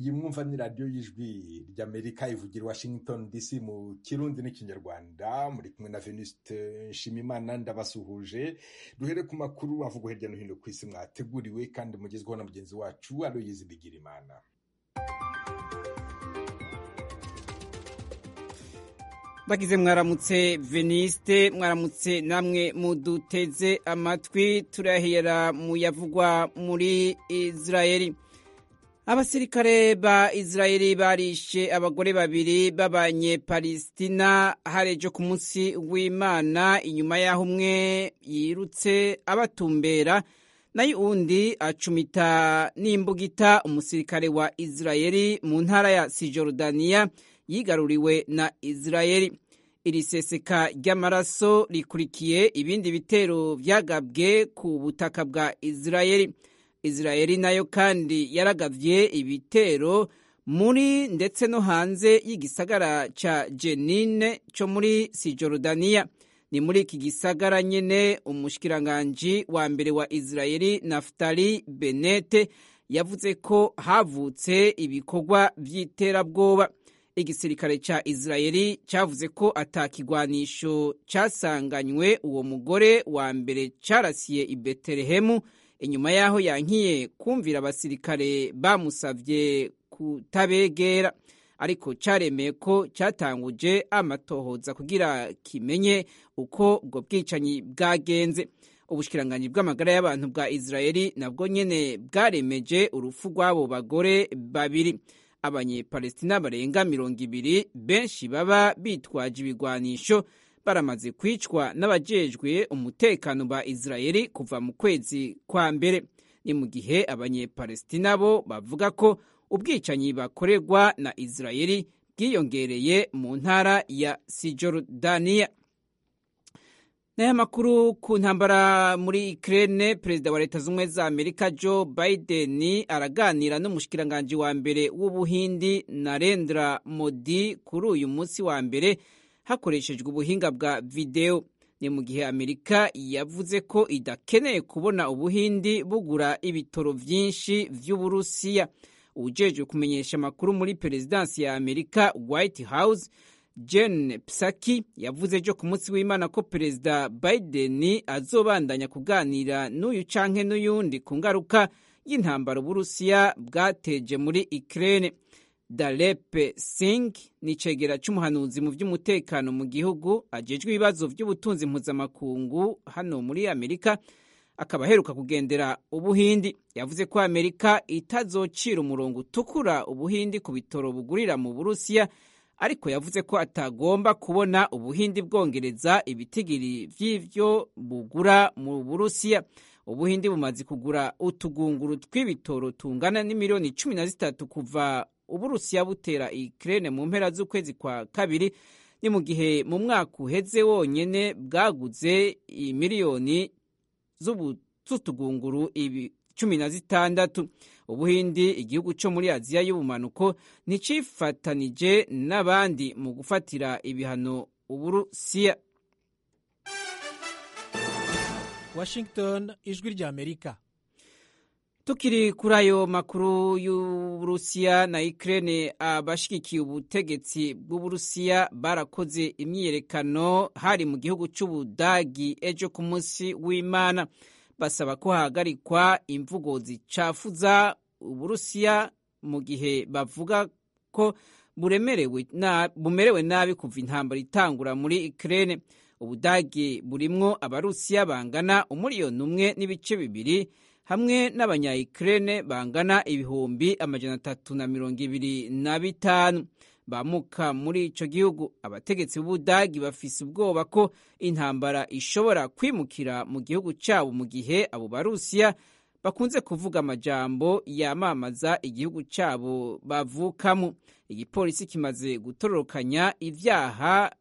iyi mwumva ni radiyo y'ijwi ry'Amerika ivugira Washington DC mu Kirundi n'Ikinyarwanda. Muri kumwe na Venuste Nshimiyimana ndabasuhuje. Duhere ku makuru avugwa hirya no hino ku isi mwateguriwe kandi mugezweho na mugenzi wacu Aloyizi Bigirimana. Bagize mwaramutse Veniste, mwaramutse namwe muduteze amatwi. Turahera mu yavugwa muri Israeli. Abasirikare ba Israeli barishe abagore babiri b'Abanyepalestina harejo ku munsi w'Imana, inyuma yaho umwe yirutse abatumbera nayo undi acumita n'imbugita umusirikare wa Israeli mu ntara ya Cisjordania yigaruriwe na Israeli. Iri seseka ry'amaraso rikurikiye ibindi bitero vyagabwe ku butaka bwa Israeli. Israeli nayo kandi yaragavye ibitero muri ndetse no hanze y'igisagara ca Jenin co muri Cisjordania. Ni muri iki gisagara nyene umushikiranganji wa mbere wa Israeli Naftali Bennett yavuze ko havutse ibikorwa vy'iterabwoba. Igisirikare ca Israeli cavuze ko atakigwanisho casanganywe uwo mugore wa mbere carasiye i Betelehemu, inyuma yaho yankiye kumvira abasirikare bamusavye kutabegera, ariko caremeye ko catanguje amatohoza kugira kimenye uko ubwo bwicanyi bwagenze. Ubushikiranganji bw'amagara y'abantu bwa Israeli nabwo nyene bwaremeje urupfu rw'abo bagore babiri. Abanyepalestina barenga 200 benshi baba bitwaje ibigwanisho baramaze kwicwa n'abajejwe umutekano ba Israeli kuva mu kwezi kwa mbere. Ni mu gihe Abanyepalestina bo bavuga ko ubwicanyi bakorerwa na Israeli bwiyongereye mu ntara ya Cisjordania. N'aya makuru ku ntambara muri Ukraine, Perezida wa Leta Zunze za Amerika Joe Biden araganira n'umushikiranganji wa mbere w'Ubuhindi Narendra Modi kuri uyu munsi wa mbere hakoreshejwe ubuhinga bwa video. Ni mu gihe Amerika yavuze ko idakeneye kubona Ubuhindi bugura ibitoro vyinshi vy'Uburusiya. Ujejwe kumenyesha amakuru muri Perezidansi ya Amerika White House Jen Psaki yavuze ejo ku munsi w'Imana ko Perezida Biden azobandanya kuganira n'uyu canke n'uyundi ku ngaruka y'intambara Uburusiya bwateje muri Ukraine. Dalep Singh ni cegera c'umuhanuzi mu vy'umutekano mu gihugu ajejwe ibibazo vy'ubutunzi mpuzamakungu hano muri Amerika, akaba aheruka kugendera Ubuhindi. Yavuze ko Amerika itazocira umurongo utukura Ubuhindi ku bitoro bugurira mu Burusiya, ariko yavuze ko atagomba kubona Ubuhindi bwongereza ibitigiri vy'ivyo bugura mu Burusiya. Ubuhindi bumaze kugura utugunguru tw'ibitoro tungana n'imiliyoni 13 kuva Uburusiya butera Ukraine mu mpera z'ukwezi kwa kabiri. Ni mu gihe mu mwaka uheze wonyene bwaguze imiliyoni z'utugunguru 16. Ubuhindi, igihugu cyo muri Aziya y'ubumanuko, nicifatanije n'abandi mu gufatira ibihano Uburusiya. Washington, ijwi rya Amerika. Tukiri kuri ayo makuru y'Uburusiya na Ukraine, abashigikiye ubutegetsi bw'Uburusiya barakoze imyiyerekano hari mu gihugu c'Ubudagi ejo ku munsi w'Imana, basaba ko hahagarikwa imvugo zicafuza Uburusiya mu gihe bavuga ko bumerewe nabi kuva intambara itangura muri Ukraine. Ubudagi burimwo Abarusiya bangana 1.2 hamwe n'Abanya-Ukraine bangana 325,000 bamuka muri ico gihugu. Abategetsi b'Ubudagi bafise ubwoba ko intambara ishobora kwimukira mu gihugu cabo mu gihe abo Barusiya bakunze kuvuga amajambo yamamaza igihugu cabo bavukamo. Igipolisi kimaze gutororokanya ivyaha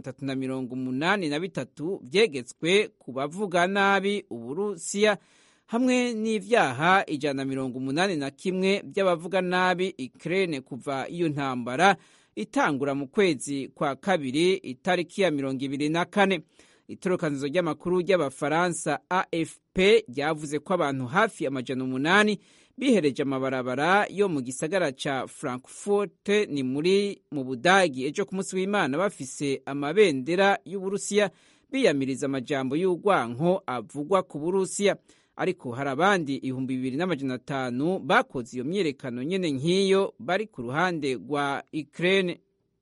383 vyegetswe ku bavuga nabi Uburusiya hamwe n'ivyaha 181 by'abavuga nabi Ukraine kuva iyo ntambara itangura mu kwezi kwa kabiri itariki ya 24. Itorokanizo ry'amakuru ry'Abafaransa AFP ryavuze ko abantu hafi 800 bihereje amabarabara yo mu gisagara ca Frankfurt ni mu Budagi ejo ku munsi w'Imana bafise amabendera y'Uburusiya biyamiriza amajambo y'urwanko avugwa ku Burusiya. Ariko hari abandi 2,500 bakoze iyo myiyerekano nyene nk'iyo bari ku ruhande rwa Ukraine.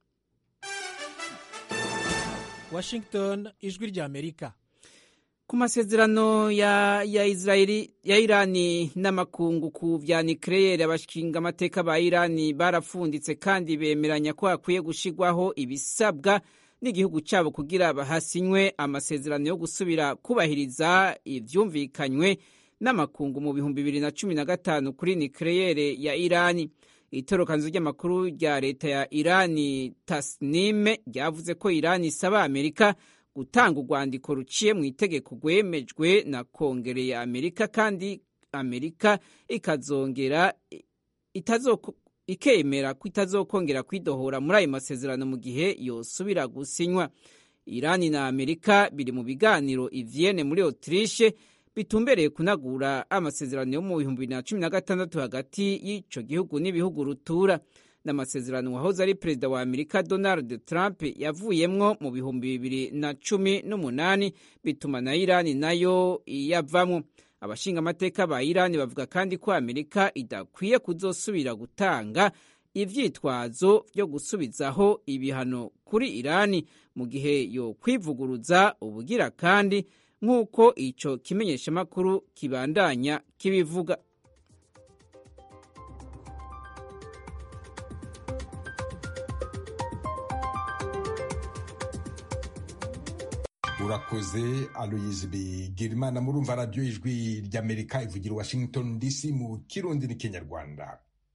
Washington, ijwi rya Amerika. Ku masezerano ya Irani n'amakungu ku vya nucleaire, abashinga amateka ba Irani barafunditse kandi bemeranya ko hakwiye gushigwaho ibisabwa n'igihugu cyabo kugira bahasinywe amasezerano yo gusubira kubahiriza ivyumvikanywe n'amakungu mu 2015 kuri nucleaire ya Irani. Itorokanzo ry'amakuru rya leta ya Irani Tasnim ryavuze ko Irani isaba Amerika gutanga urwandiko ruciye mu itegeko rwemejwe na Kongere ya Amerika, kandi Amerika ikemera ko itazokongera kwidohora muri ayo masezerano mu gihe yosubira gusinywa. Irani na Amerika biri mu biganiro i Vienne muri Autriche bitumbereye kunagura amasezerano yo mu 2016 hagati y'ico gihugu n'ibihugu rutura. N'amasezerano wahoze ari perezida wa Amerika Donald Trump yavuyemwo mu 2018 bituma na Irani nayo yavamwo. Abashinga amateka ba Irani bavuga kandi ko Amerika idakwiye kuzosubira gutanga ivyitwazo byo gusubizaho ibihano kuri Irani mu gihe yo kwivuguruza ubugira kandi, nk'uko ico kimenyeshamakuru kibandanya kibivuga. Urakoze Aloyizi Bigirimana. Murumva radio ijwi ry'Amerika ivugira Washington DC mu Kirundi n'Ikinyarwanda.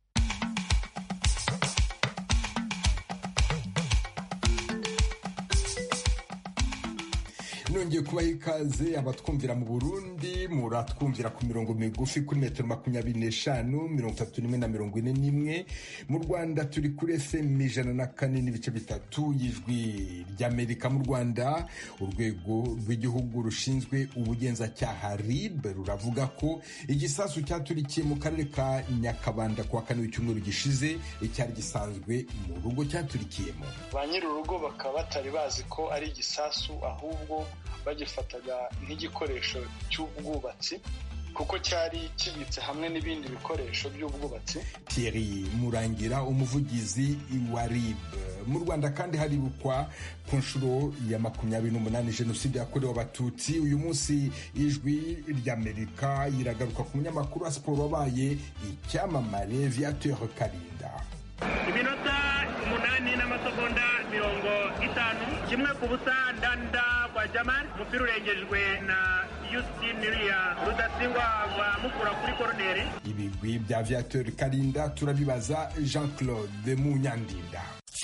Nongeye kubaha ikaze abatwumvira mu Burundi, muratwumvira ku mirongo migufi kuri metero 25, 31 na 41. Mu Rwanda turi kuri FM 104.3 y'ijwi ry'Amerika. Mu Rwanda urwego rw'igihugu rushinzwe ubugenzacyaha RIB ruravuga ko igisasu cyaturikiye mu karere ka Nyakabanda kuwa kane w'icyumweru gishize icyari gisanzwe mu rugo cyaturikiyemo. Ba nyiri urugo bakaba batari bazi ko ari igisasu, ahubwo bagifataga nk'igikoresho cy'ubwubatsi kuko cyari kibitse hamwe n'ibindi bikoresho by'ubwubatsi. Thierry Murangira, umuvugizi wa RIB. Mu Rwanda kandi haribukwa ku nshuro ya 28 Jenoside yakorewe Abatutsi. Uyu munsi ijwi ry'Amerika iragaruka ku munyamakuru wa siporo wabaye icyamamare Viateur Karinda. Iminota 8 n'amasegonda 50, kimwe ku busa Ndanda kwa Jamal, umupira urengejwe na Justiniya Rudasingwa wa mukura kuri corner. Ibigwi bya Viateur Karinda turabibaza Jean-Claude Munyandinda.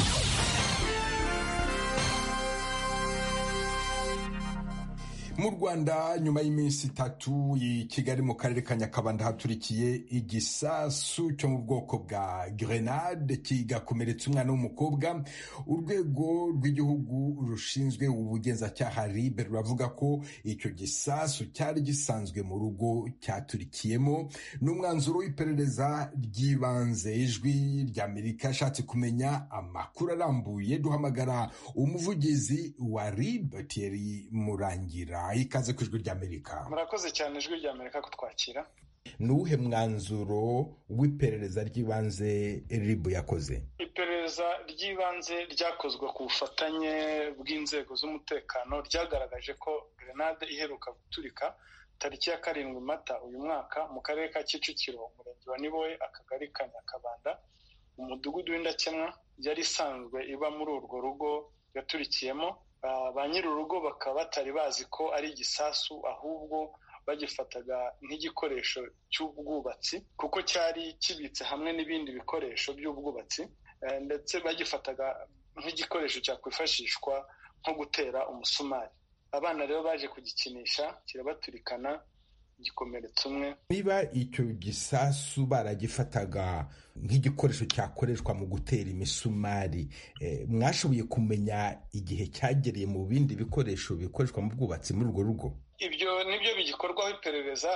Mu Rwanda nyuma y'iminsi 3 i Kigali mu karere ka Nyakabanda haturikiye igisasu cyo mu bwoko bwa grenade kigakomeretsa umwana w'umukobwa. Urwego rw'igihugu rushinzwe ubugenzacyaha RIB ruravuga ko icyo gisasu cyari gisanzwe mu rugo cyaturikiyemo. N'umwanzuro w'iperereza ry'ibanze. Ijwi ry'Amerika yashatse kumenya amakuru arambuye, duhamagara umuvugizi wa RIB Thierry Murangira. Ikaze ku ijwi ry'Amerika. Murakoze cyane ijwi ry'Amerika kutwakira. Nuhe mwanzuro w'iperereza ry'ibanze RIB yakoze? Iperereza ry'ibanze ryakozwe ku bufatanye bw'inzego z'umutekano ryagaragaje ko grenade iheruka guturika tariki ya 7 Mata uyu mwaka mu karere ka Kicukiro, umurenge wa Niboye, akagari ka Nyakabanda, umudugudu w'Indakemwa, yari isanzwe iba muri urwo rugo yaturikiyemo. Ba nyiri urugo bakaba batari bazi ko ari igisasu, ahubwo bagifataga nk'igikoresho cy'ubwubatsi kuko cyari kibitse hamwe n'ibindi bikoresho by'ubwubatsi, ndetse bagifataga nk'igikoresho cyakwifashishwa nko gutera umusumari. Abana rero baje kugikinisha kirabaturikana, gikomeretsa umwe. Niba icyo gisasu baragifataga nk'igikoresho cyakoreshwa mu gutera imisumari, mwashoboye kumenya igihe cyagereye mu bindi bikoresho bikoreshwa mu bwubatsi muri urwo rugo? Ibyo nibyo bigikorwaho iperereza,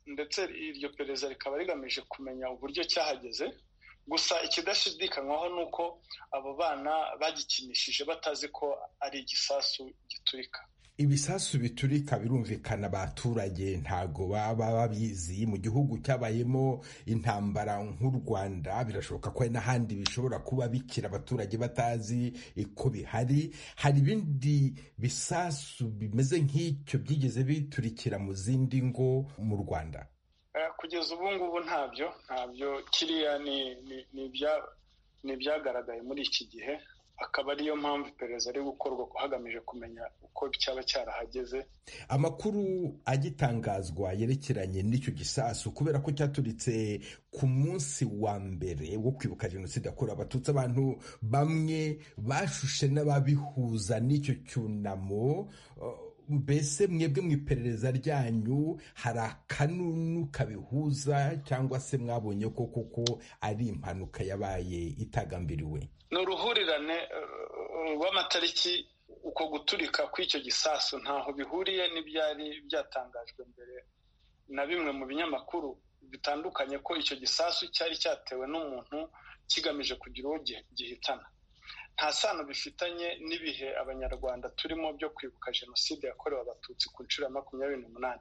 ndetse iryo perereza rikaba rigamije kumenya uburyo cyahageze. Gusa ikidashidikanywaho ni uko abo bana bagikinishije batazi ko ari igisasu giturika. Ibisasu biturika birumvikana, abaturage ntago baba babizi. Mu gihugu cyabayemo intambara nk'u Rwanda birashoboka ko n'ahandi bishobora kuba bikira abaturage batazi ko bihari. Hari ibindi bisasu bimeze nk'icyo byigeze biturikira mu zindi ngo mu Rwanda? Kugeza ubu ngubu ntabyo. Kiriya ni ibyagaragaye muri iki gihe, akaba ariyo mpamvu iperereza ari gukorwa hagamije kumenya uko cyaba cyarahageze. Amakuru agitangazwa yerekeranye n'icyo gisasu, kubera ko cyaturitse ku munsi wa mbere wo kwibuka jenoside yakorewe Abatutsi, abantu bamwe bashushe n'ababihuza n'icyo cyunamo. Mbese mwebwe mu iperereza ryanyu hari akanunu kabihuza, cyangwa se mwabonye ko koko ari impanuka yabaye itagambiriwe? Ni uruhurirane rw'amatariki. Uko guturika kw'icyo gisasu ntaho bihuriye n'ibyari byatangajwe mbere na bimwe mu binyamakuru bitandukanye ko icyo gisasu cyari cyatewe n'umuntu kigamije kugira uwo gihitana. Nta sano bifitanye n'ibihe abanyarwanda turimo byo kwibuka jenoside yakorewe Abatutsi ku nshuro ya 28.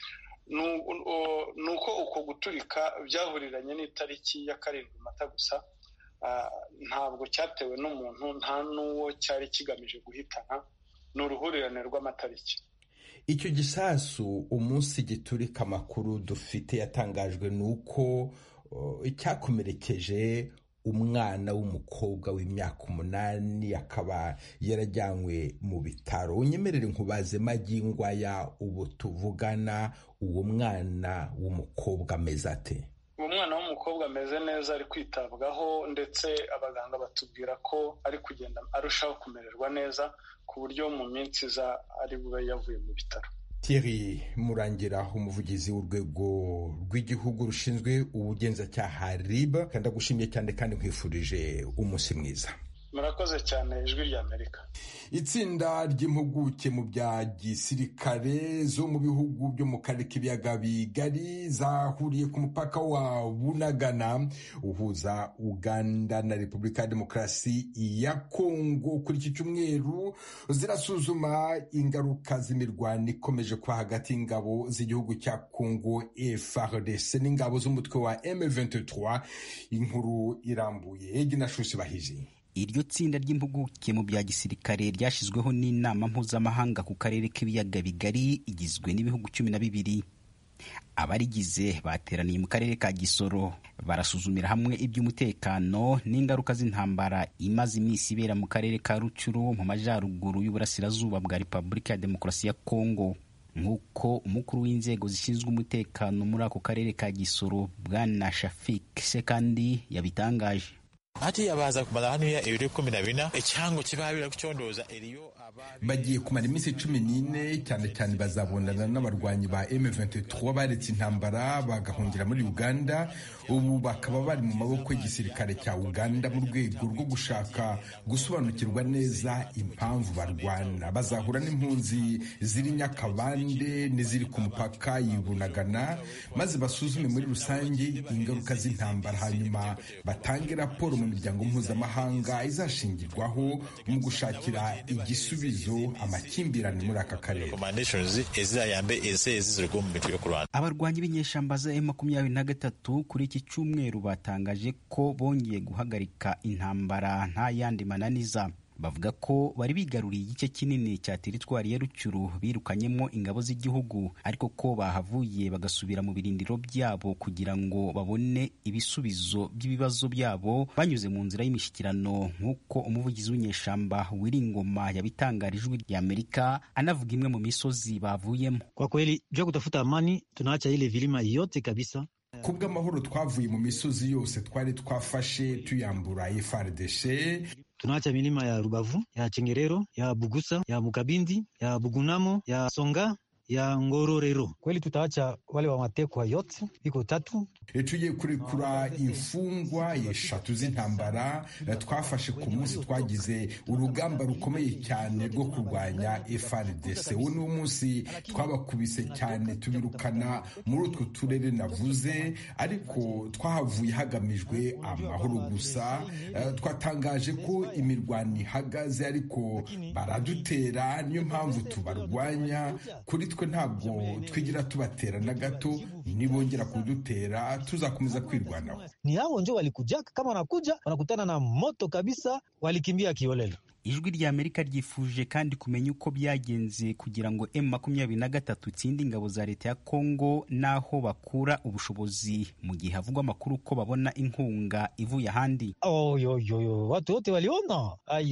Ni uko uko guturika byahuriranye n'itariki ya 7 Mata gusa. Ntabwo cyatewe n'umuntu, nta n'uwo cyari kigamije guhitana. Ni uruhurirane rw'amatariki. Icyo gisasu umunsi giturika, amakuru dufite yatangajwe ni uko cyakomerekeje umwana w'umukobwa w'imyaka 8, akaba yarajyanywe mu bitaro. Unyemerere nkubaze magingo aya ubu tuvugana, uwo mwana w'umukobwa ameze ate? Umwana w'umukobwa ameze neza, ari kwitabwaho, ndetse abaganga batubwira ko ari kugenda arushaho kumererwa neza, ku buryo mu minsi iza ari bube yavuye mu bitaro. Thierry Murangira, umuvugizi w'urwego rw'igihugu rushinzwe ubugenzacyaha RIB, kandi agushimiye cyane kandi nkwifurije umunsi mwiza. Murakoze cyane Ijwi ry'Amerika. Itsinda ry'impuguke mu bya gisirikare zo mu bihugu byo mu karere k'ibiyaga bigari zahuriye ku mupaka wa Bunagana uhuza Uganda na Repubulika ya Demokarasi ya Kongo kuri iki cyumweru, zirasuzuma ingaruka z'imirwano ikomeje kuba hagati y'ingabo z'igihugu cya Kongo FARDC n'ingabo z'umutwe wa M23. Inkuru irambuye Iginashusi Bahije. Iryo tsinda ry'impuguke mu bya gisirikare ryashyizweho n'inama mpuzamahanga ku karere k'ibiyaga bigari igizwe n'ibihugu 12. Abarigize bateraniye mu karere ka Gisoro, barasuzumira hamwe iby'umutekano n'ingaruka z'intambara imaze iminsi ibera mu karere ka Rucuru mu majyaruguru y'uburasirazuba bwa Repubulika ya Demokarasi ya Kongo. Nk'uko umukuru w'inzego zishinzwe umutekano muri ako karere ka Gisoro, Bwana Shafik Sekandi, yabitangaje. Bagiye kumara iminsi 14, cyane cyane bazabonana n'abarwanyi ba M23 baretse intambara bagahungira muri Uganda. Ubu bakaba bari mu maboko y'igisirikare cya Uganda mu rwego rwo gushaka gusobanukirwa neza impamvu barwana. Bazahura n'impunzi ziri Nyakabande n'iziri ku mupaka y'Ibunagana, maze basuzume muri rusange ingaruka z'intambara, hanyuma batange raporo mu miryango mpuzamahanga izashingirwaho mu gushakira igisubizo amakimbirane muri aka karere. Abarwanyi b'inyeshyamba za M23 kuri iki cyumweru batangaje ko bongeye guhagarika intambara nta yandi mananiza. Bavuga ko bari bigaruriye igice kinini cya teritwari ya Rucuru birukanyemo ingabo z'igihugu, ariko ko bahavuye bagasubira mu birindiro byabo kugira ngo babone ibisubizo by'ibibazo byabo banyuze mu nzira y'imishyikirano, nk'uko umuvugizi w'inyeshyamba Wiringoma yabitangarije Ijwi ry'Amerika, anavuga imwe mu misozi bavuyemo. Kwa kweli jua kutafuta amani, tunaacha ile vilima yote kabisa. Kubw'amahoro twavuye mu misozi yose twari twafashe tuyambura FARDC. Tunaacha milima ya Rubavu, ya Chengerero, ya Bugusa, ya Mukabindi, ya Bugunamo, ya Songa ya Ngororero. Kweli tutaacha wale wa matekwa yote iko 3. Tugiye kurekura imfungwa 3 z'intambara twafashe ku munsi twagize urugamba rukomeye cyane rwo kurwanya FARDC. Uwo ni umunsi twabakubise cyane tubirukana muri utwo turere navuze, ariko twahavuye hagamijwe amahoro gusa. Twatangaje ko imirwano ihagaze ariko baradutera, niyo mpamvu tubarwanya. Kuri twe ntabwo twigira tubatera na gato, nibongera kudutera tuzakomeza kwirwanaho. Ni hao ndio walikuja, kama wanakuja wanakutana na moto kabisa, walikimbia kiolela. Ijwi rya Amerika ryifuje kandi kumenya uko byagenze kugira ngo M23 itsinde ingabo za leta ya Kongo naho bakura ubushobozi, mu gihe havugwa amakuru ko babona inkunga ivuye ahandi. Watu wote waliona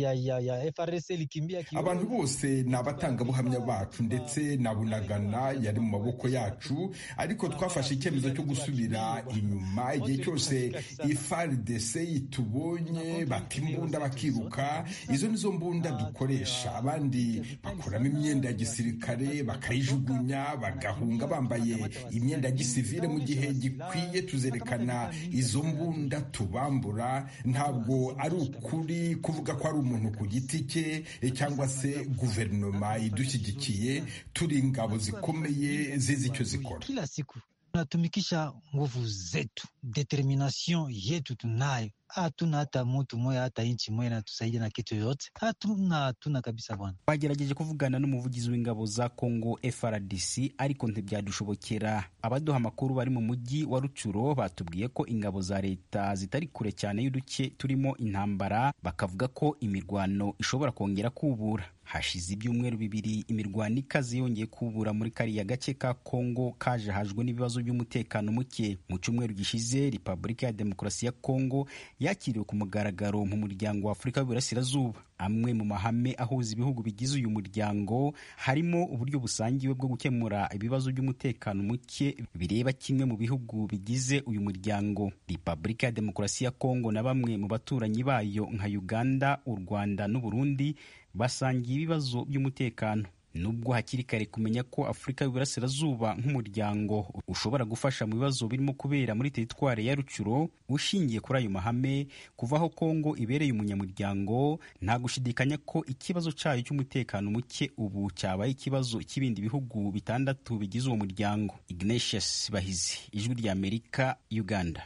FARDC likimbia kiolela. Abantu bose ni abatangabuhamya bacu, ndetse na Bunagana yari mu maboko yacu, ariko twafashe icyemezo cyo gusubira inyuma. Igihe cyose FARDC itubonye bati imbunda bakiruka, izo nizo mbunda dukoresha. Abandi bakuramo imyenda ya gisirikare bakayijugunya bagahunga bambaye imyenda ya gisivile. Mu gihe gikwiye tuzerekana izo mbunda tubambura. Ntabwo ari ukuri kuvuga ko ari umuntu ku giti cye cyangwa se guverinoma idushyigikiye. Turi ingabo zikomeye zizi icyo zikora. Kila siku tunatumikisha nguvu zetu, determination yetu tunayo. Hatuna hata mtu moya, hata inchi moya inatusaidia na kitu yote. Hatuna kabisa bwana. Bagerageje kuvugana n'umuvugizi w'ingabo za Kongo FARDC ariko ntibyadushobokera. Abaduha amakuru bari mu mujyi wa Rucuro batubwiye ko ingabo za leta zitari kure cyane y'uduce turimo intambara, bakavuga ko imirwano ishobora kongera kubura. Hashize ibyumweru 2 imirwano ikaze yongeye kubura muri kariya gace ka Kongo kajahajwe n'ibibazo by'umutekano muke. Mu cyumweru gishize Repubulika ya Demokarasi ya Kongo yakiriwe ku mugaragaro mu muryango wa Afurika y'Uburasirazuba. Amwe mu mahame ahuza ibihugu bigize uyu muryango harimo uburyo busangiwe bwo gukemura ibibazo by'umutekano muke bireba kimwe mu bihugu bigize uyu muryango. Repubulika ya Demokarasi ya Kongo na bamwe mu baturanyi bayo nka Uganda, u Rwanda n'u Burundi basangiye ibibazo by'umutekano. Nubwo hakiri kare kumenya ko Afurika y'Uburasirazuba nk'umuryango ushobora gufasha mu bibazo birimo kubera muri teritwari ya Rucuro, ushingiye kuri ayo mahame, kuvaho Kongo ibereye umunyamuryango, nta gushidikanya ko ikibazo cyayo cy'umutekano muke ubu cyabaye ikibazo cy'ibindi bihugu 6 bigize uwo muryango. Ignatius Bahizi, Ijwi rya Amerika, Uganda.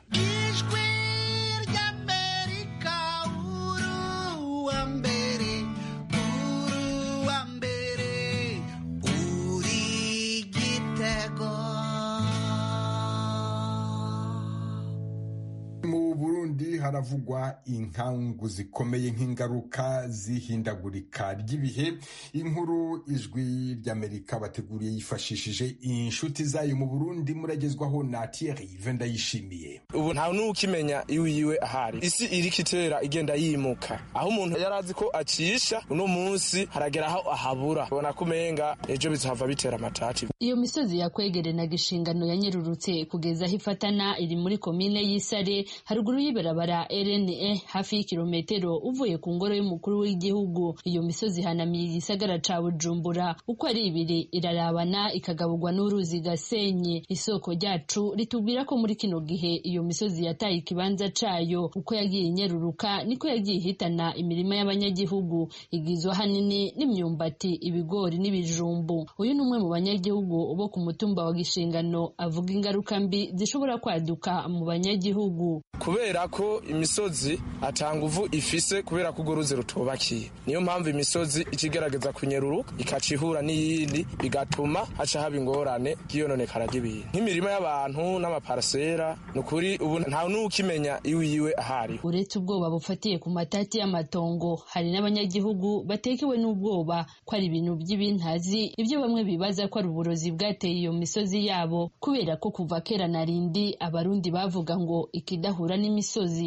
Haravugwa inkangu zikomeye nk'ingaruka zihindagurika ry'ibihe. Inkuru Ijwi ry'Amerika bateguriye yifashishije inshuti zayo mu Burundi, muragezwaho na Thierry Vendayishimiye. Ubu nta n'ukimenya iwiwe ahari. Isi iri kitera igenda yimuka, aho umuntu yarazi ko acisha uno munsi haragera aho ahabura. Bona kumenga ejo bizahava bitera amatati. Iyo misozi yakwegere na Gishingano yanyerurutse kugeza aho ifatana iri muri komine y'Isare haruguru y'ibarabara RNE hafi y'ikilometero uvuye ku ngoro y'umukuru w'igihugu. Iyo misozi hanamiye igisagara ca Bujumbura uko ari 2 irarabana ikagaburwa n'uruzi Gasenyi. Isoko ryacu ritubwira ko muri kino gihe iyo misozi yataye ikibanza cayo, uko yagiye inyeruruka niko yagiye hitana imirima y'abanyagihugu igizwe hanini n'imyumbati, ibigori n'ibijumbu. Uyu numwe mu banyagihugu bo ku mutumba wa Gishingano avuga ingaruka mbi zishobora kwaduka mu banyagihugu kubera ko imisozi atanguvu ifise kubera ko uruzi rutubakiye. Niyo mpamvu imisozi ikigerageza kunyeruruka ikacihura n'iyindi bigatuma haca haba ingorane y'iyononekara ry'ibintu nk'imirima y'abantu n'amaparasera. Nukuri ubu nta n'ukimenya iwiwe ahari. Uretse ubwoba bufatiye ku matati y'amatongo, hari n'abanyagihugu batekewe n'ubwoba ko ari ibintu by'ibintazi, ibyo bamwe bibaza ko ari uburozi bwateye iyo misozi yabo, kubera ko kuva kera narindi abarundi bavuga ngo ikidahura n'imisozi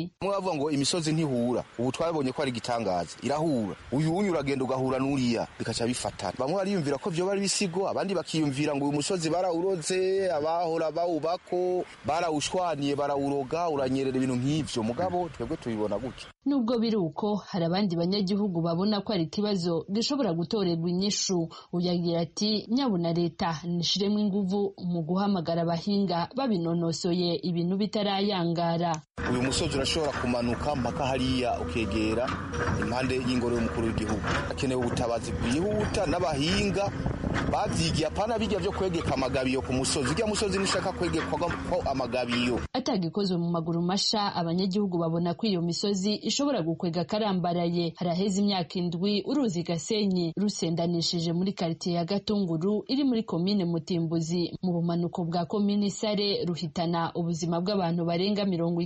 mwe bavuga ngo imisozi ntihura, ubu twabonye ko ari igitangaza, irahura. Uyu uragenda ugahura n'uriya bikaca bifatana. Bamwe bariyumvira ko vyo bari bisigo, abandi bakiyumvira ngo uyu musozi barawuroze, abahora bawubako barawushwaniye, barawuroga, uranyerera ibintu nk'ivyo. Mugabo twebwe tubibona gutya. Nubwo biri uko, hari abandi banyagihugu babona ko ari ikibazo gishobora gutorerwa inyishu. Uyagira ati nyabuna leta nishiremo inguvu mu guhamagara abahinga babinonosoye ibintu bitarayangara. Uyu musozi urashobora kumanuka mpaka hariya ukegera impande y'ingoro y'umukuru w'igihugu. Akenewe ubutabazi bwihuta n'abahinga bavyigiye, apana bijya vyo kwegeka amagabiyo ku musozi. Ujya musozi nishaka kwegekwa ko amagabiyo atagikozwe mu maguru masha. Abanyagihugu babona ko iyo misozi ishobora gukwega karambaraye. Haraheze imyaka 7 uruzi Gasenyi rusendanishije muri quartier ya Gatunguru iri muri komine Mutimbuzi mu bumanuko bwa komine Sare, ruhitana ubuzima bw'abantu barenga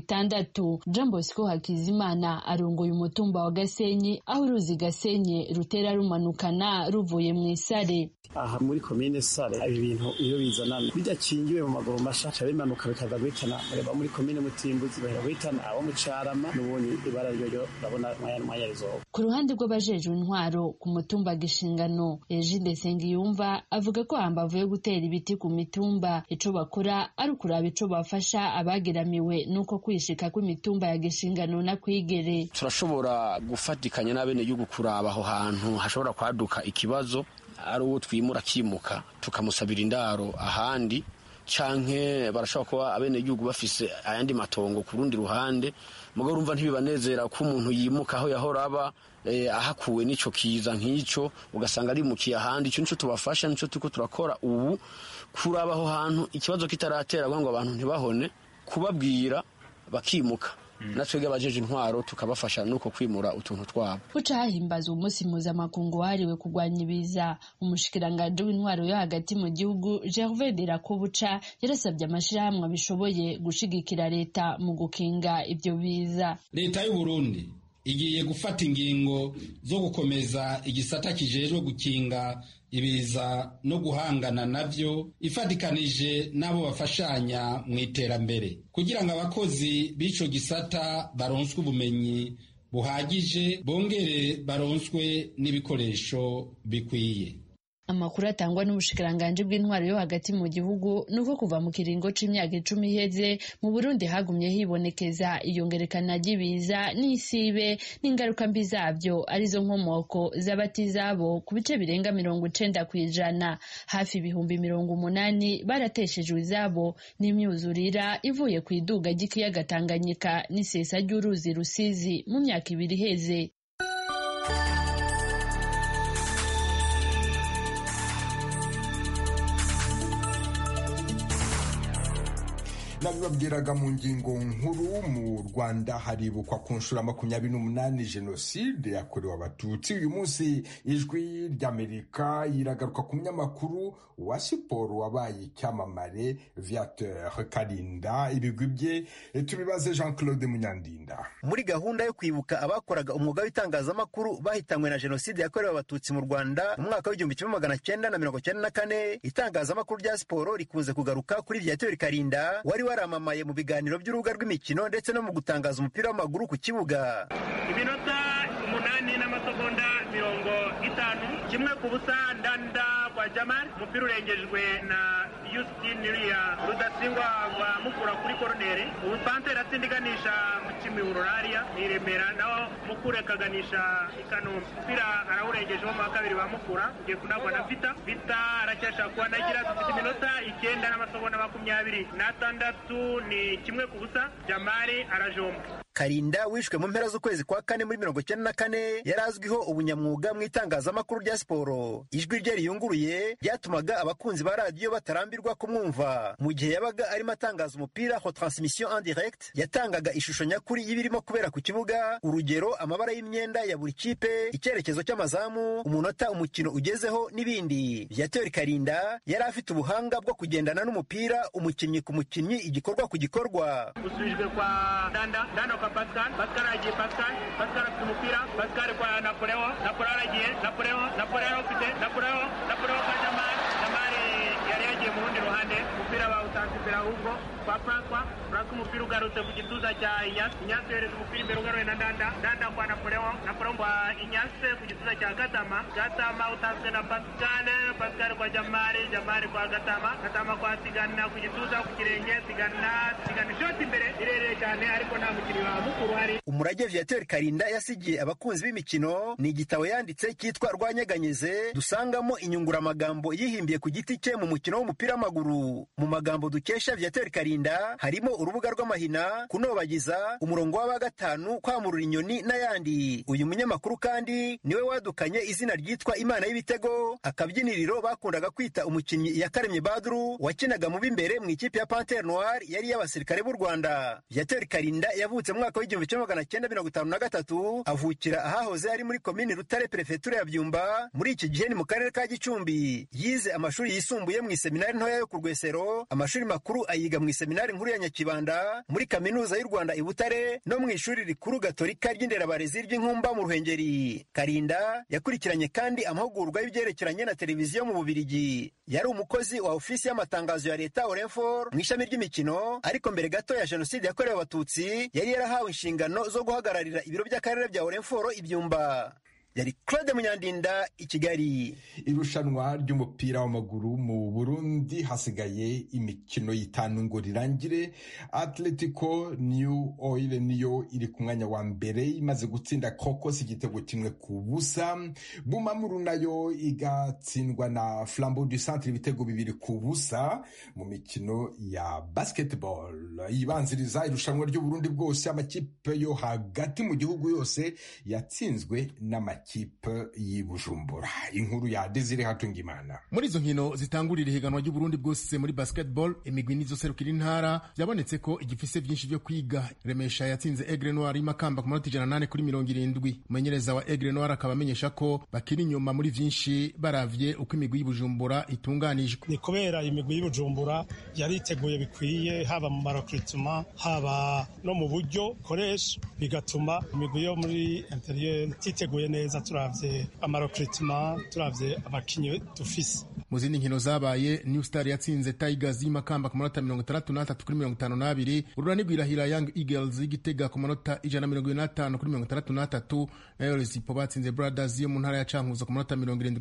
60. Jean Bosco Hakizimana arongoye umutumba wa Gasenyi, aho uruzi Gasenyi rutera rumanukana ruvuye mu Isare. Aha muri komine Sare ibi bintu iyo bizana bidakingiwe mu maguru masha bimanuka bikaza guhitana muri komine Mutimbuzi, bahitana abo mu Carama n'ubonye ibara ryo babona mwayarizo. Ku ruhande rw'abajejwe intwaro ku mutumba Gishingano, Egide Sengiyumva avuga ko hambavu yo gutera ibiti ku mitumba, ico bakora ari ukuraba ico bafasha abageramiwe nuko kwishika kw'imitumba ya Gishingano na Kwigere. Turashobora gufatikanya n'abene y'ugu kuraba aho hantu hashobora kwaduka ikibazo, ari uwo twimura kimuka tukamusabira indaro ahandi, canke barashobora kuba abene gihugu bafise ayandi matongo ku rundi ruhande. Mugabo urumva ntibibanezera ko umuntu yimuka aho yahora aba ahakuwe n'ico kiza nk'ico, ugasanga ari mukiye ahandi. Ico nico tubafasha, nico tuko turakora ubu, kuraba aho hantu ikibazo kitaratera ngo abantu ntibahone, kubabwira bakimuka. Natwege abajeje intwaro tukabafasha nuko kwimura utuntu twabo. Buca hahimbaza umunsi mpuzamakungu wahariwe kurwanya ibiza. Umushikiranganje w'intwaro yo hagati mu gihugu Gervais Dirakobuca yarasabye amashirahamwe abishoboye gushigikira leta mu gukinga ibyo biza. Leta y'u Burundi igiye gufata ingingo zo gukomeza igisata kijejwe gukinga ibiza no guhangana navyo, ifatikanije n'abo bafashanya mu iterambere, kugira ngo abakozi b'ico gisata baronswe ubumenyi buhagije, bongere baronswe n'ibikoresho bikwiye. Amakuru atangwa n'ubushikiranganje bw'intwaro yo hagati mu gihugu nuko kuva mu kiringo c'imyaka 10 iheze mu Burundi hagumye hibonekeza iyongerekana ry'ibiza n'isibe n'ingaruka mbi zavyo, arizo nkomoko z'abatizabo ku bice birenga 90%. Hafi ibihumbi 80 barateshejwe izabo n'imyuzurira ivuye ku iduga ry'ikiyaga Tanganyika n'isesa ry'uruzi Rusizi mu myaka 2 iheze. nabibabwiraga mu ngingo nkuru. Mu Rwanda haribukwa ku nshuro 28 jenoside yakorewe abatutsi. Uyu munsi ijwi ry'Amerika iragaruka ku munyamakuru wa siporo wabaye icyamamare Viateur Kalinda. Ibigwi bye tubibaze Jean-Claude Munyandinda. Muri gahunda yo kwibuka abakoraga umwuga w'itangazamakuru bahitanywe na jenoside yakorewe abatutsi mu Rwanda mu mwaka w'1994, itangazamakuru rya siporo rikunze kugaruka kuri Viateur Kalinda wari waramamaye mu biganiro by'urubuga rw'imikino ndetse no mu gutangaza umupira w'amaguru ku kibuga. Iminota 8 n'amasegonda 50, kimwe ku busa Ndanda kwa Jamal, umupira urengejwe na Justin Niria Rudatsingwa wa Mukura kuri corner. Ubu Panther atsindiganisha mu Kimihururaria ni Remera, naho Mukura kaganisha Ikanombe. Umupira arawurengeje mu kabiri wa Mukura ugiye kunagwa na Vita aracyasha kuba nagira dufite iminota 9 n'amasegonda 26 ni kimwe ku busa Jamali arajomba. Kalinda wishwe mu mpera z'ukwezi kwa 4 muri 1994 yarazwiho ubunyamwuga mu itangazamakuru rya siporo. Ijwi rye riyunguruye ryatumaga abakunzi ba radio batarambirwa kumwumva. Mu gihe yabaga arimo atangaza umupira ho transmission en direct, yatangaga ishusho nyakuri y'ibirimo kubera ku kibuga, urugero amabara y'imyenda ya buri kipe, icyerekezo cy'amazamu, umunota umukino ugezeho n'ibindi. Viateur Kalinda yari afite ubuhanga bwo kugendana n'umupira, umukinnyi ku mukinnyi, igikorwa ku gikorwa. Usubijwe kwa Danda kwa Pascal agiye, Pascal afite umupira, Pascal kwa Napoleon aragiye, Napoleon ufite Napoleon kwa Jamal yari yagiye mu rundi ruhande, umupira bawutanze imbere ahubwo kwa Francois umupira ugarutse ku gituza cya Inyasi. Inyasi yohereza umupira imbere ugaruye na Ndanda kwa Napoleon kwa Inyasi ku gituza cya Gatama utanzwe na Pascal kwa Jamari kwa Gatama kwa Tigana ku gituza ku kirenge Tigana shoti imbere irereye cyane ariko nta mukinnyi wa mukuru hari. Umurage Viateur Karinda yasigiye abakunzi b'imikino ni igitabo yanditse cyitwa Rwanyeganyeze, dusangamo inyunguramagambo yihimbiye ku giti cye mu mukino w'umupira w'amaguru. Mu magambo dukesha Viateur Karinda harimo urubuga rw'amahina, kunobagiza, umurongo wa gatanu, kwamurura inyoni n'ayandi. Uyu munyamakuru kandi niwe wadukanye izina ryitwa Imana y'ibitego, akabyiniriro bakundaga kwita umukinnyi Yakaremye Badru wakinaga mu b'imbere mu ikipe ya Panthère Noire yari y'abasirikare b'u Rwanda. Viateur Karinda yavutse mu mwaka w'1953 avukira ahahoze ari muri komini Rutare prefeture ya Byumba, muri iki gihe ni mu karere ka Gicumbi. Yize amashuri yisumbuye mu iseminari ntoya yo ku Rwesero, amashuri makuru ayiga mu iseminari nkuru ya Nyakibanda, muri kaminuza y'u Rwanda i Butare no mu ishuri rikuru gatolika ry'inderabarezi ry'Inkumba mu Ruhengeri. Karinda yakurikiranye kandi amahugurwa y'ibyerekeranye na televiziyo mu Bubiligi. Yari umukozi wa ofisi y'amatangazo ya leta Orenfor mu ishami ry'imikino, ariko mbere gato ya jenoside yakorewe Abatutsi yari yarahawe inshingano zo guhagararira ibiro by'akarere bya Orenforo Ibyumba. Yari Claude Munyandinda i Kigali. Irushanwa ry'umupira w'amaguru mu Burundi hasigaye imikino y'itanu ngo rirangire. Atletico New Oil niyo iri ku mwanya wa mbere imaze gutsinda Kokos igitego kimwe ku busa. Bumamuru nayo igatsindwa na Flambeau du Centre ibitego 2 ku busa. Mu mikino ya basketball ibanziriza irushanwa ry'Uburundi bwose, amakipe yo hagati mu gihugu yose yatsinzwe n'amakipe y'Ibujumbura. Inkuru ya Desire Hatungimana. Muri izo nkino zitangurira ihiganwa ry'Uburundi bwose muri basketball, imigwi nizo serukira intara byabonetse ko igifise byinshi byo kwiga. Remesha yatsinze Aigle Noir Makamba ku manota 8-70. Umumenyereza wa Aigle Noir akaba amenyesha ko bakiri inyuma muri byinshi baravye uko imigwi y'Ibujumbura itunganijwe. Ni kubera imigwi y'Ibujumbura yariteguye bikwiye, haba mu recruitment haba no mu buryo koresha, bigatuma imigwi yo muri interieur titeguye neza. Turavye amarecruitment, turavye abakinyi dufise. Mu zindi nkino zabaye, New Star yatsinze Tigers y'Imakamba ku manota 63-52. Ururani rwirahira Young Eagles y'Igitega ku manota 155-63. nayo Resipo batsinze Brothers yo mu ntara ya Cankuzo ku manota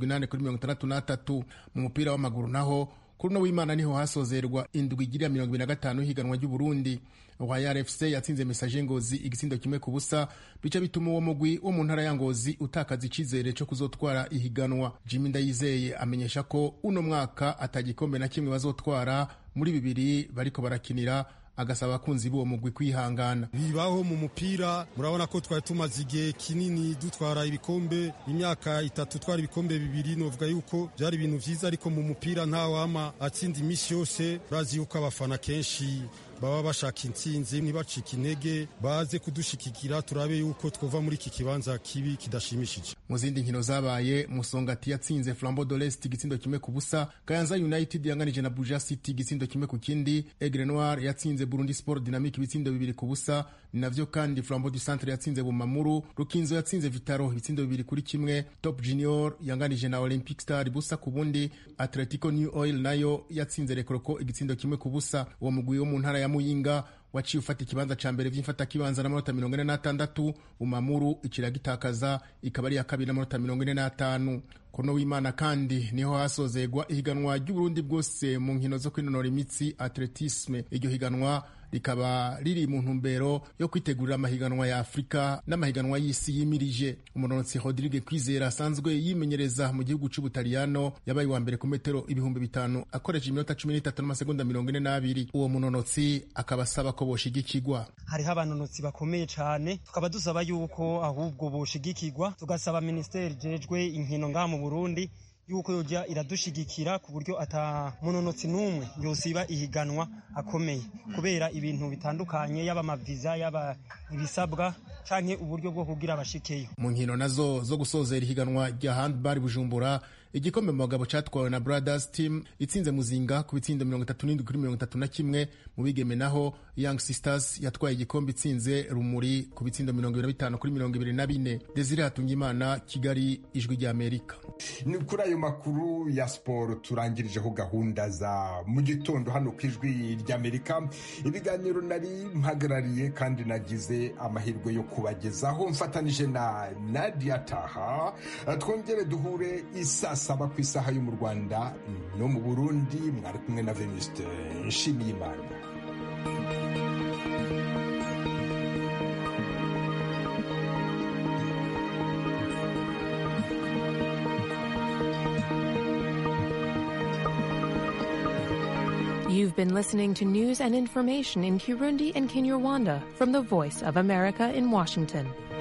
78-63. Mu mupira w'amaguru naho kuri no w'Imana niho hasozerwa indwi igira 25 higanwa ry'Uburundi. Royal FC yatsinze Message Ngozi igisindo kimwe ku busa, bica bituma uwo mugwi wo mu ntara ya Ngozi utakaza icizere cyo kuzotwara ihiganwa. Jimmy Ndayizeye amenyesha ko uno mwaka atagikombe na kimwe bazotwara muri bibiri bariko barakinira, agasaba abakunzi b'uwo mugwi kwihangana. Bibaho mu mupira, murabona ko twari tumaze igihe kinini dutwara ibikombe, imyaka 3 twara ibikombe 2, novuga yuko byari ibintu vyiza, ariko mu mupira nta wama atsinda imisi yose. Urazi yuko abafana kenshi baba bashaka intsinzi, ntibacika intege, baze kudushikikira turabe yuko twova muri iki kibanza kibi kidashimishije. Mu zindi nkino zabaye, Musongati yatsinze Flambeau de l'Est igisindo kimwe ku busa, Kayanza United yanganije na Buja City igisindo kimwe ku kindi, Aigle Noir yatsinze Burundi Sport Dynamique ibitsindo 2 ku busa, ni navyo kandi Flambeau du Centre yatsinze Bumamuru, Rukinzo yatsinze Vitaro ibitsindo 2-1, Top Junior yanganije na Olympic Star busa ku bundi, Atletico New Oil nayo yatsinze Rekroko igitsindo kimwe ku busa. Uwo mugwi wo mu ntara ya Muyinga waciye ufata ikibanza ca mbere vy'imfata kibanza na manota 46, Umamuru ikiragitakaza ikaba ari ya kabiri na manota 45. Kono w'Imana kandi niho hasozegwa ihiganwa ry'Uburundi bwose mu nkino zo kwinonora imitsi atletisme. Iryo higanwa rikaba riri mu ntumbero yo kwitegurira amahiganwa ya Afrika n'amahiganwa y'isi yimirije. Umunonotsi Rodrigue Kwizera asanzwe yimenyereza mu gihugu c'Ubutaliyano yabaye wa mbere ku metero 5000 akoresha iminota 13 n'amasegonda 42. Uwo munonotsi akaba asaba ko boshigikirwa. Hariho abanonotsi bakomeye cyane, tukaba dusaba yuko ahubwo boshigikirwa, tugasaba ministeri jejwe inkino ngaha mu Burundi yuko yoja iradushigikira ku buryo ata munonotsi numwe yosiba ihiganwa akomeye, kubera ibintu bitandukanye, yaba amaviza, yaba ibisabwa canke uburyo bwo kugira abashikeyo. Mu nkino nazo zo gusozera ihiganwa rya handball Bujumbura, igikombe mu bagabo catwawe na Brothers Team itsinze Muzinga ku bitsindo 37-31. Mu bigeme naho Young Sisters yatwaye igikombe itsinze Rumuri ku bitsindo 25-24. Desire Hatungimana, Kigali, Ijwi rya Amerika. ni kuri ayo makuru ya siporo turangirijeho gahunda za mu gitondo hano ku ijwi ry'Amerika. Ibiganiro nari mpagarariye kandi nagize amahirwe yo kubagezaho mfatanije na Nadia Taha. Twongere duhure isaa 7 ku isaha yo mu Rwanda no mu Burundi. Mwari kumwe na Venuste Nshimiyimana. You've been listening to news and information in Kirundi and Kinyarwanda from the Voice of America in Washington.